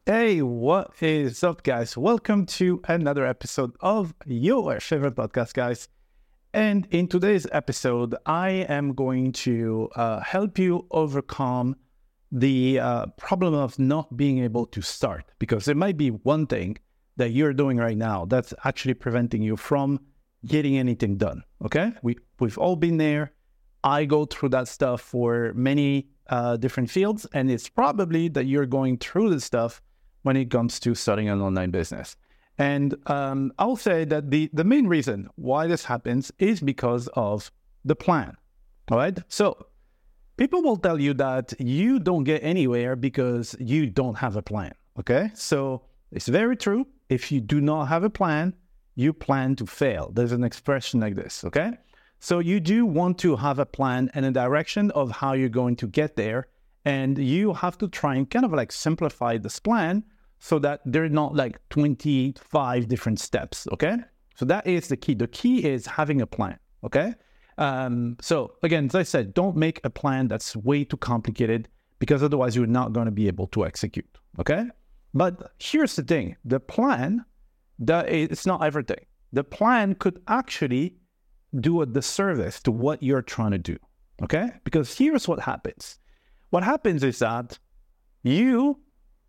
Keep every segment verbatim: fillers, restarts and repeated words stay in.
Hey, what is up, guys? Welcome to another episode of your favorite podcast, guys. And in today's episode, I am going to uh, help you overcome the uh, problem of not being able to start, because there might be one thing that you're doing right now that's actually preventing you from getting anything done. Okay, we we've all been there. I go through that stuff for many uh, different fields, and it's probably that you're going through this stuff when it comes to starting an online business. And um, I'll say that the, the main reason why this happens is because of the plan, all right? So people will tell you that you don't get anywhere because you don't have a plan, okay? So it's very true. If you do not have a plan, you plan to fail. There's an expression like this, okay? So you do want to have a plan and a direction of how you're going to get there. And you have to try and kind of like simplify this plan so that they're not like twenty-five different steps, okay? So that is the key. The key is having a plan, okay? Um, so again, as I said, don't make a plan that's way too complicated, because otherwise you're not going to be able to execute, okay? But here's the thing. The plan, that it's not everything. The plan could actually do a disservice to what you're trying to do, okay? Because here's what happens. What happens is that you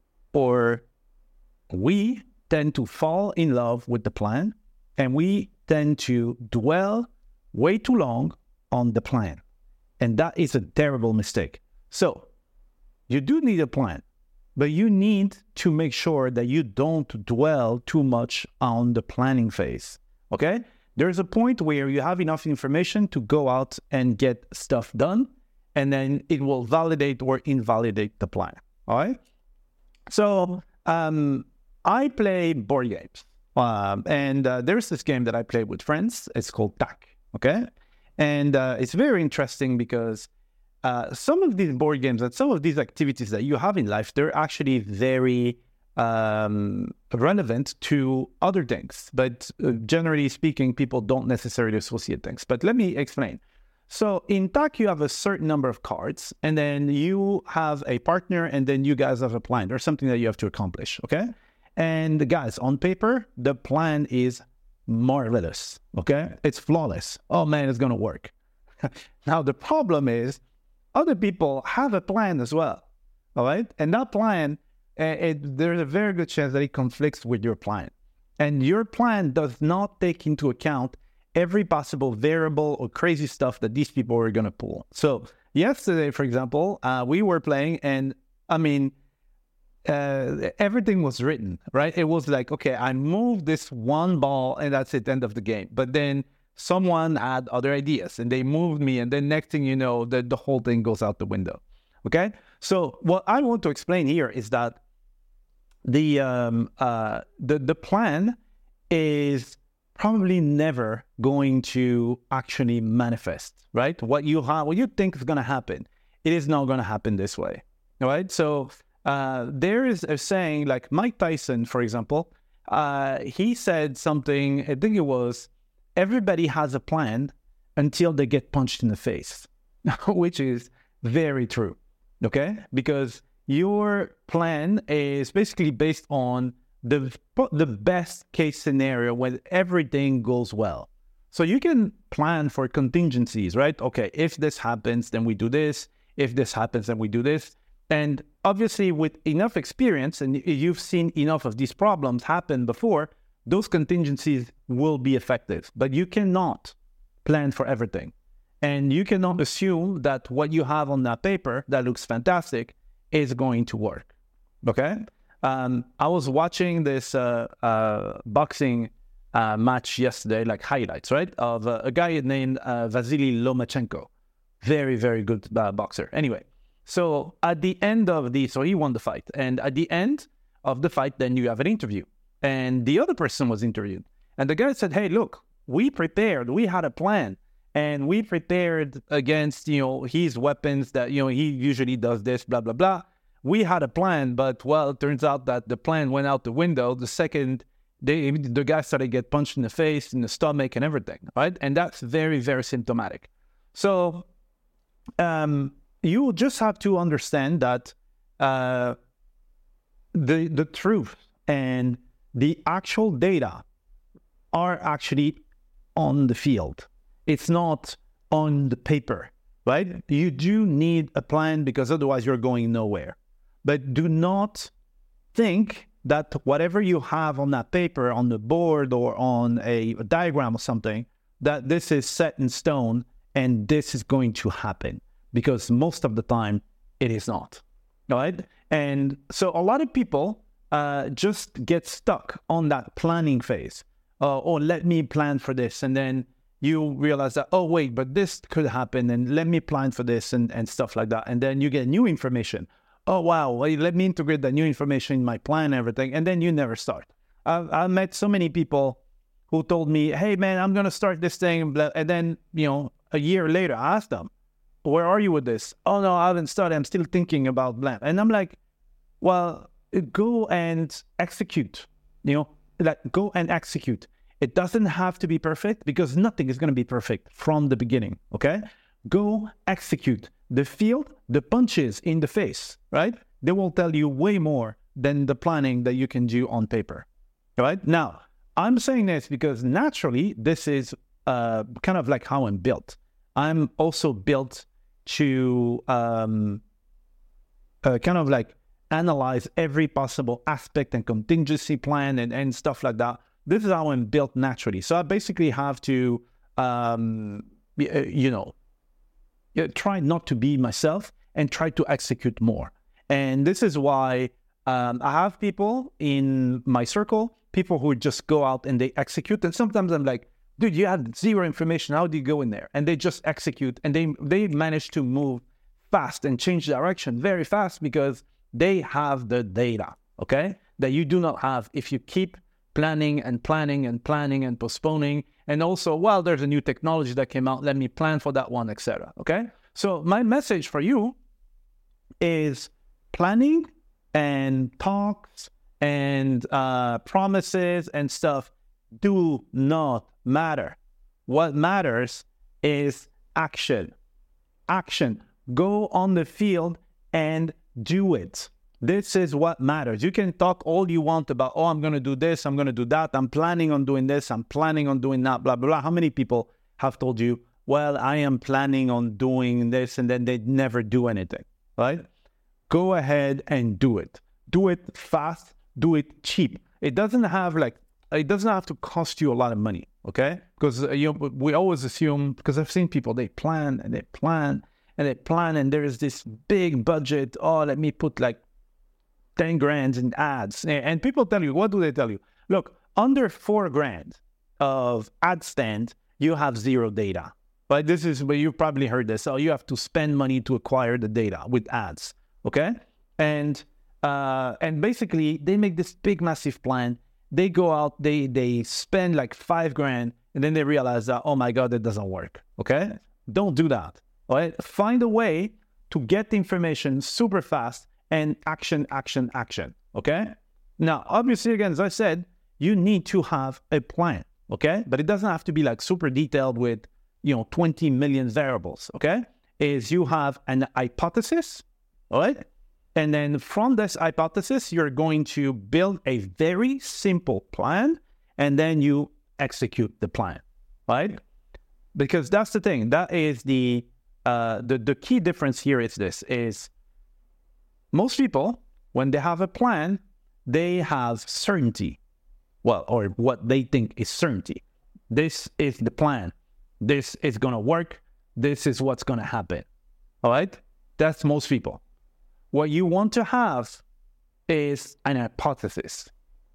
or we tend to fall in love with the plan, and we tend to dwell way too long on the plan. And that is a terrible mistake. So you do need a plan, but you need to make sure that you don't dwell too much on the planning phase, okay? There's a point where you have enough information to go out and get stuff done, and then it will validate or invalidate the plan, all right? So um, I play board games, um, and uh, there's this game that I play with friends. It's called Tak, okay? And uh, it's very interesting because uh, some of these board games and some of these activities that you have in life, they're actually very um, relevant to other things. But uh, generally speaking, people don't necessarily associate things. But let me explain. So in Tak, you have a certain number of cards, and then you have a partner, and then you guys have a plan. There's something that you have to accomplish, okay? And the guys, on paper, the plan is marvelous, okay? It's flawless. Oh man, it's gonna work. Now the problem is, other people have a plan as well, all right? And that plan, uh, it, there's a very good chance that it conflicts with your plan. And your plan does not take into account every possible variable or crazy stuff that these people are going to pull. So yesterday, for example, uh, we were playing, and I mean, uh, everything was written, right? It was like, okay, I moved this one ball and that's it, end of the game. But then someone had other ideas and they moved me, and then next thing you know, the, the whole thing goes out the window, okay? So what I want to explain here is that the um, uh, the the plan is probably never going to actually manifest, right? What you have, what you think is going to happen, it is not going to happen this way, all right? So uh, there is a saying, like Mike Tyson, for example, uh, he said something, I think it was, everybody has a plan until they get punched in the face, which is very true, okay? Because your plan is basically based on the the best case scenario when everything goes well. So you can plan for contingencies, right? Okay, if this happens, then we do this. If this happens, then we do this. And obviously with enough experience, and you've seen enough of these problems happen before, those contingencies will be effective. But you cannot plan for everything. And you cannot assume that what you have on that paper that looks fantastic is going to work, okay? Um, I was watching this uh, uh, boxing uh, match yesterday, like highlights, right, of uh, a guy named uh, Vasily Lomachenko. Very, very good uh, boxer. Anyway, so at the end of the, so he won the fight. And at the end of the fight, then you have an interview. And the other person was interviewed. And the guy said, hey, look, we prepared, we had a plan. And we prepared against, you know, his weapons that, you know, he usually does this, blah, blah, blah. We had a plan, but, well, it turns out that the plan went out the window the second they, the guy started to get punched in the face, in the stomach, and everything, right? And that's very, very symptomatic. So um, you just have to understand that uh, the, the truth and the actual data are actually on the field. It's not on the paper, right? You do need a plan because otherwise you're going nowhere. But do not think that whatever you have on that paper, on the board or on a, a diagram or something, that this is set in stone and this is going to happen, because most of the time it is not, right? And so a lot of people uh, just get stuck on that planning phase. Uh, oh, let me plan for this. And then you realize that, oh, wait, but this could happen, and let me plan for this and, and stuff like that. And then you get new information. Oh, wow, well, let me integrate that new information in my plan and everything. And then you never start. I've, I've met so many people who told me, hey, man, I'm going to start this thing. And then, you know, a year later, I asked them, where are you with this? Oh, no, I haven't started. I'm still thinking about blah. And I'm like, well, go and execute, you know, like go and execute. It doesn't have to be perfect, because nothing is going to be perfect from the beginning, okay? Go execute. The field, the punches in the face, right? They will tell you way more than the planning that you can do on paper, right? Now, I'm saying this because naturally, this is uh, kind of like how I'm built. I'm also built to um, uh, kind of like analyze every possible aspect and contingency plan and, and stuff like that. This is how I'm built naturally. So I basically have to, um, you know, try not to be myself and try to execute more. And this is why um, I have people in my circle, people who just go out and they execute. And sometimes I'm like, dude, you have zero information. How do you go in there? And they just execute, and they, they manage to move fast and change direction very fast because they have the data, okay, that you do not have if you keep planning and planning and planning and postponing. And also, well, there's a new technology that came out, let me plan for that one, et cetera. Okay? So my message for you is planning and talks and uh, promises and stuff do not matter. What matters is action. Action. Go on the field and do it. This is what matters. You can talk all you want about, oh, I'm going to do this, I'm going to do that, I'm planning on doing this, I'm planning on doing that, blah, blah, blah. How many people have told you, well, I am planning on doing this, and then they never do anything, right? Go ahead and do it. Do it fast, do it cheap. It doesn't have like, it doesn't have to cost you a lot of money, okay? Because uh, you know, we always assume, because I've seen people, they plan and they plan and they plan, and there is this big budget. Oh, let me put like ten grand in ads. And people tell you, what do they tell you? Look, under four grand of ad spend, you have zero data. But this is where you probably heard this. So you have to spend money to acquire the data with ads, okay? And uh, and basically, they make this big, massive plan. They go out, they they spend like five grand, and then they realize that, oh my God, that doesn't work, okay? Don't do that, all right? Find a way to get the information super fast and action, action, action, okay? Now, obviously, again, as I said, you need to have a plan, okay? But it doesn't have to be like super detailed with, you know, twenty million variables, okay? Is you have an hypothesis, all right? And then from this hypothesis, you're going to build a very simple plan, and then you execute the plan, right? Because that's the thing. That is the, uh, the, the key difference here is this, is most people, when they have a plan, they have certainty. Well, or what they think is certainty. This is the plan. This is going to work. This is what's going to happen. All right? That's most people. What you want to have is an hypothesis.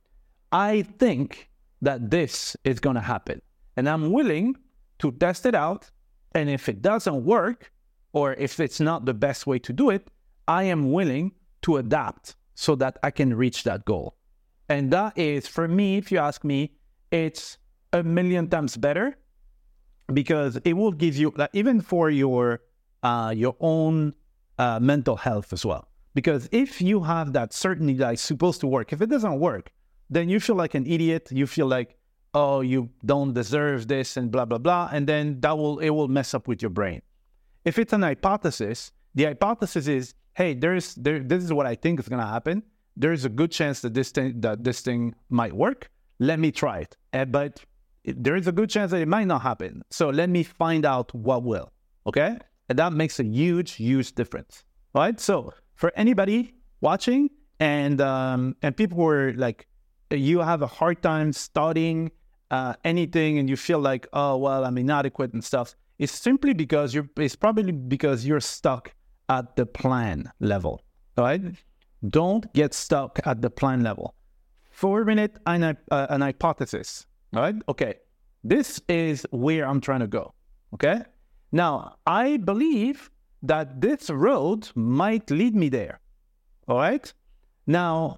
I think that this is going to happen, and I'm willing to test it out. And if it doesn't work, or if it's not the best way to do it, I am willing to adapt so that I can reach that goal. And that is, for me, if you ask me, it's a million times better, because it will give you, like, even for your uh, your own uh, mental health as well. Because if you have that certainty that it's supposed to work, if it doesn't work, then you feel like an idiot. You feel like, oh, you don't deserve this and blah, blah, blah. And then that will, it will mess up with your brain. If it's an hypothesis, the hypothesis is, hey, there's, there, this is what I think is going to happen. there's a good chance that this thing, that this thing might work. Let me try it. Uh, but it, there is a good chance that it might not happen. So let me find out what will, okay? And that makes a huge, huge difference, right? So for anybody watching and um, and people who are like, you have a hard time starting uh, anything and you feel like, oh, well, I'm inadequate and stuff, it's simply because you're, it's probably because you're stuck at the plan level, right? Don't get stuck at the plan level. Formulate an, uh, an hypothesis, right? Okay, this is where I'm trying to go, okay? Now, I believe that this road might lead me there, all right? Now,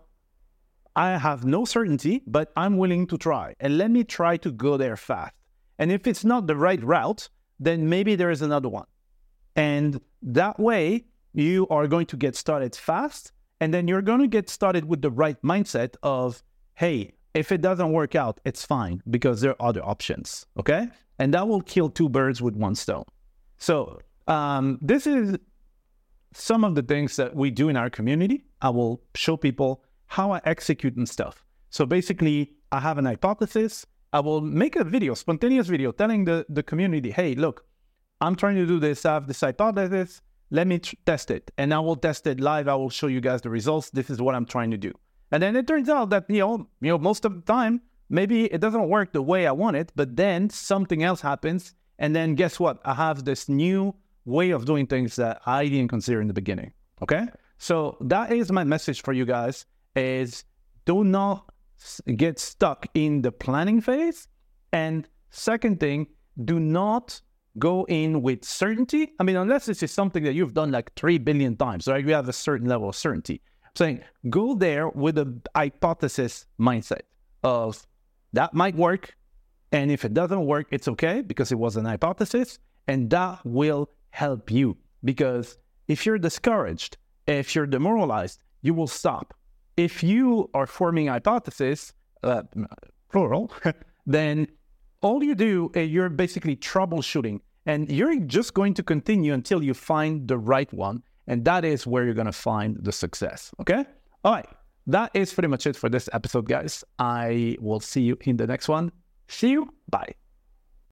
I have no certainty, but I'm willing to try. And let me try to go there fast. And if it's not the right route, then maybe there is another one. And that way, you are going to get started fast. And then you're going to get started with the right mindset of, hey, if it doesn't work out, it's fine because there are other options, okay? And that will kill two birds with one stone. So um, this is some of the things that we do in our community. I will show people how I execute and stuff. So basically, I have an hypothesis. I will make a video, spontaneous video, telling the, the community, hey, look, I'm trying to do this. I have this hypothesis. Let me tr- test it. And I will test it live. I will show you guys the results. This is what I'm trying to do. And then it turns out that, you know, you know, most of the time, maybe it doesn't work the way I want it, but then something else happens. And then guess what? I have this new way of doing things that I didn't consider in the beginning. Okay? So that is my message for you guys, is do not get stuck in the planning phase. And second thing, do not go in with certainty. I mean, unless this is something that you've done like three billion times, right? You have a certain level of certainty. I'm saying go there with a hypothesis mindset of that might work. And if it doesn't work, it's okay because it was an hypothesis. And that will help you, because if you're discouraged, if you're demoralized, you will stop. If you are forming hypothesis, uh, plural, then all you do is you're basically troubleshooting, and you're just going to continue until you find the right one. And that is where you're going to find the success. Okay? All right. That is pretty much it for this episode, guys. I will see you in the next one. See you. Bye.